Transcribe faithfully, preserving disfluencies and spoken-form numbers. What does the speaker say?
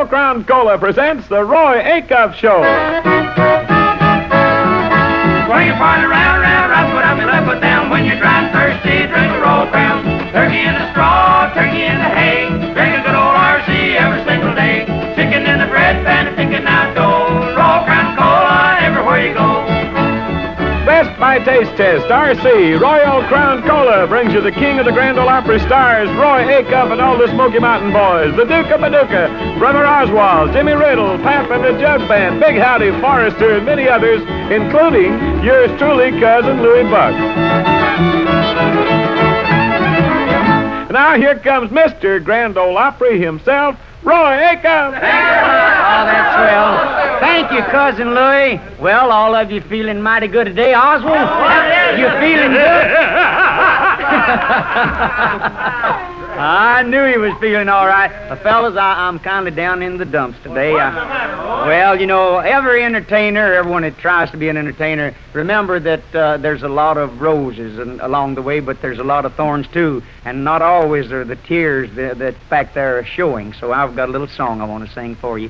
Royal Crown Cola presents the Roy Acuff Show. Swing your party round, round, round, put up your left foot down. When you're dry and thirsty, drink a Royal Crown. Turkey in the straw, turkey in the hay. Drink a good old R C every single day. Chicken in the bread pan, chicken out dough. Royal Crown Cola everywhere you go. Best by Taste Test, R C, Royal Crown Cola brings you the king of the Grand Ole Opry stars, Roy Acuff and all the Smoky Mountain Boys, the Duke of Paducah, Brother Oswald, Jimmy Riddle, Pap and the Jug Band, Big Howdy, Forrester, and many others, including yours truly, Cousin Louie Buck. Now here comes Mister Grand Ole Opry himself, Roy Acuff. Oh, that's swell. Thank you, Cousin Louie. Well, all of you feeling mighty good today, Oswald? You feeling good? I knew he was feeling all right. Uh, fellas, I, I'm kind of down in the dumps today. I, well, you know, every entertainer, everyone that tries to be an entertainer, remember that uh, there's a lot of roses and, along the way, but there's a lot of thorns, too. And not always are the tears that, that back there are showing. So I've got a little song I want to sing for you.